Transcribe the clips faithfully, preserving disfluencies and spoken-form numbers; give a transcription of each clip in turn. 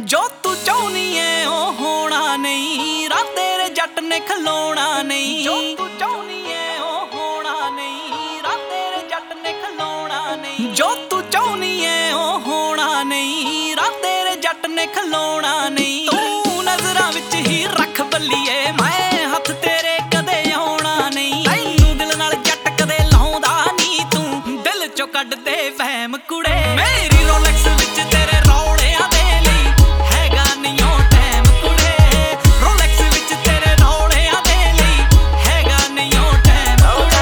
ਜੋ ਤੂੰ ਚਾਹੁੰਦੀ ਏ ਉਹ ਹੋਣਾ ਨਹੀਂ, ਰਾ ਤੇਰੇ ਜੱਟ ਨੇ ਖਲੋਣਾ ਨਹੀਂ। ਜੋ ਤੂੰ ਚਾਹੁੰਦੀ ਏ ਉਹ ਹੋਣਾ ਨਹੀਂ, ਰਾ ਤੇਰੇ ਜੱਟ ਨੇ ਖਲੋਣਾ ਨਹੀਂ। ਜੋ ਤੂੰ ਚਾਹੁੰਦੀ ਏ ਉਹ ਹੋਣਾ ਨਹੀਂ, ਰਾ ਤੇਰੇ ਜੱਟ ਨੇ ਖਲੋਣਾ ਨਹੀਂ। ਤੂੰ ਨਜ਼ਰਾਂ ਵਿੱਚ ਹੀ ਰੱਖ ਬੱਲੀਏ, ਮੈਂ ਹੱਥ ਤੇਰੇ ਕਦੇ ਆਉਣਾ ਨਹੀਂ। ਤੈਨੂੰ ਦਿਲ ਨਾਲ ਜੱਟ ਕਦੇ ਲਾਉਂਦਾ ਨਹੀਂ, ਤੂੰ ਦਿਲ ਚੋਂ ਕੱਢ ਦੇ ਵਹਿਮ ਕੁੜੇ। ਮੇਰੀ ਰੋਲੈਕਸ ਵਿੱਚ ਤੇਰੇ ਰੌਲਿਆਂ ਦੇ ਲਈ ਹੈਗਾ ਨਹੀਂ ਉਹ ਟਾਈਮ ਕੁੜੇ। ਰੋਲੈਕਸ ਵਿੱਚ ਤੇਰੇ ਰੌਲਿਆਂ ਦੇ ਲਈ ਹੈਗਾ ਨਹੀਂ ਉਹ ਟਾਈਮ ਕੁੜੇ।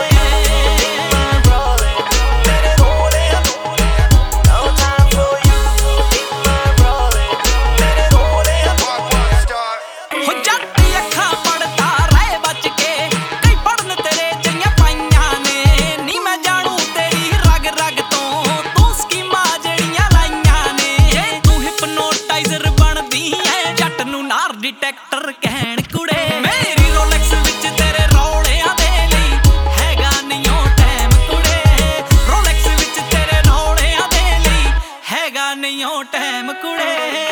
ਹੋ ਜੱਟ ਅੱਖਾਂ ਪੜਦਾ ਰਹਿ ਬਚ ਕੇ, ਕਈ ਪੜਨ ਤੇਰੇ ਚੰਗੀਆਂ ਪਾਈਆਂ ਨੇ। ਨੀ ਮੈਂ ਜਾਣੂ ਤੇਰੀ ਰਗ ਰਗ ਤੋਂ, ਤੂੰ ਸਕੀਮਾਂ ਜਿਹੜੀਆਂ ਲਾਈਆਂ ਨੇ। ਜੇ ਤੂੰ ਹਿਪਨੋਟਾਈਜ਼ਰ ਬਣਦੀ ਐ, ਜੱਟ ਨੂੰ ਨਾਰ ਡਿਟੈਕਟਰ ਕਹਿਣ ਕੁੜੇ। ਮੇਰੀ ਰੋਲੈਕਸ ਵਿੱਚ ਤੇਰੇ ਰੌਲਿਆਂ ਦੇ ਲਈ ਹੈਗਾ ਨਹੀਂ ਉਹ ਟਾਈਮ ਕੁੜੇ। ਰੋਲੈਕਸ ਵਿੱਚ ਤੇਰੇ ਰੌਲਿਆਂ ਦੇ ਲਈ ਹੈਗਾ ਨਹੀਂ ਉਹ ਟਾਈਮ ਕੁੜੇ।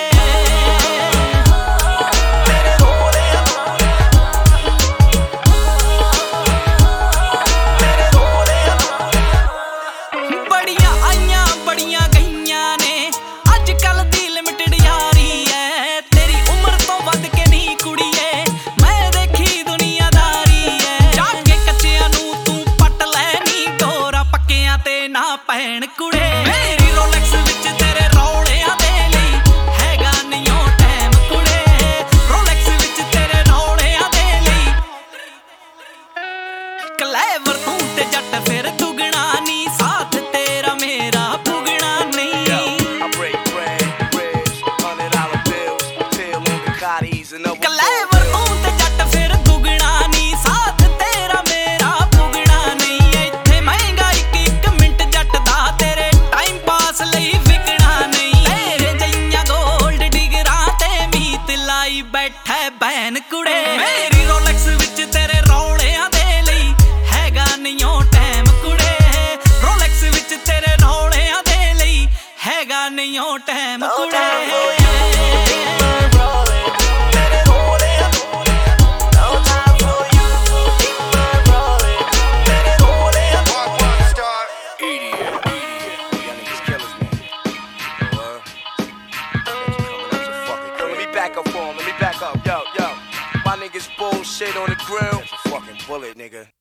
ਬੜੀਆਂ ਆਈਆਂ ਬੜੀਆਂ ਗਈਆਂ ਨੇ, ਅੱਜ ਕੱਲ ਦੀ ਲਿਮਿਟਡ ਯਾਰੀ ਐ। ਤੇਰੀ ਉਮਰ ਤੋਂ ਵੱਧ ਕੇ ਨਹੀਂ ਕੁੜੀਏ, ਮੈਂ ਦੇਖੀ ਦੁਨੀਆਦਾਰੀ ਐ। ਜਾ ਕੇ ਕੱਚਿਆਂ ਨੂੰ ਤੂੰ ਪੱਟ ਲੈ ਨੀ, ਡੋਰਾ ਪੱਕਿਆਂ ਤੇ ਨਾ ਪੈਣ ਕੁੜੇ। ਮੇਰੀ ਰੋਲੈਕਸ ਵਿੱਚ ਤੇਰੇ ਰੌਲਿਆਂ ਦੇ ਲਈ ਹੈਗਾ ਨਹੀਂ ਉਹ ਟਾਈਮ ਕੁੜੇ। ਰੋਲੈਕਸ ਵਿੱਚ ਤੇਰੇ ਰੌਲਿਆਂ ਦੇ ਲਈ ਕਲੇਵਰ ਤੂੰ ਤੇ ਜੱਟ ਫਿਰ ਦੁਗਣਾ ਨੀ, ਸਾਥ ਤੇਰਾ ਮੇਰਾ ਪੁਗਣਾ ਨਹੀਂ। ਕਲੇਵਰ ਤੂੰ ਤੇ ਜੱਟ ਫਿਰ ਦੁਗਣਾ ਨੀ, ਸਾਥ ਤੇਰਾ ਮੇਰਾ ਪੁਗਣਾ ਨਹੀਂ। ਇੱਥੇ ਮਹਿੰਗਾ ਇੱਕ ਇੱਕ ਮਿੰਟ ਜੱਟ ਦਾ, ਤੇਰੇ ਟਾਈਮ ਪਾਸ ਲਈ ਵਿਕਣਾ ਨਹੀਂ। ਤੇਰੇ ਜਈਆਂ ਗੋਲਡ ਡਿਗਰਾਂ ਤੇ ਮੀਤ ਲਾਈ ਬੈਠਾ ਬੈਨ ਕੁੜੇ। ਮੇਰੀ ਰੋਲੈਕਸ ਵਿੱਚ ਤੇਰੇ ਰੌਲਿਆਂ ਦੇ ਲਈ ਹੈਗਾ ਨਹੀਂ ਉਹ ਟਾਈਮ ਕੁੜੇ। ਰੋਲੈਕਸ ਵਿੱਚ ਤੇਰੇ ਰੌਲਿਆਂ ਦੇ ਲਈ ਹੈਗਾ ਨਹੀਂ ਉਹ ਟਾਈਮ ਕੁੜੇ। Back up for him, let me back up, yo, yo. My niggas bullshit on the grill. That's a fucking bullet, nigga.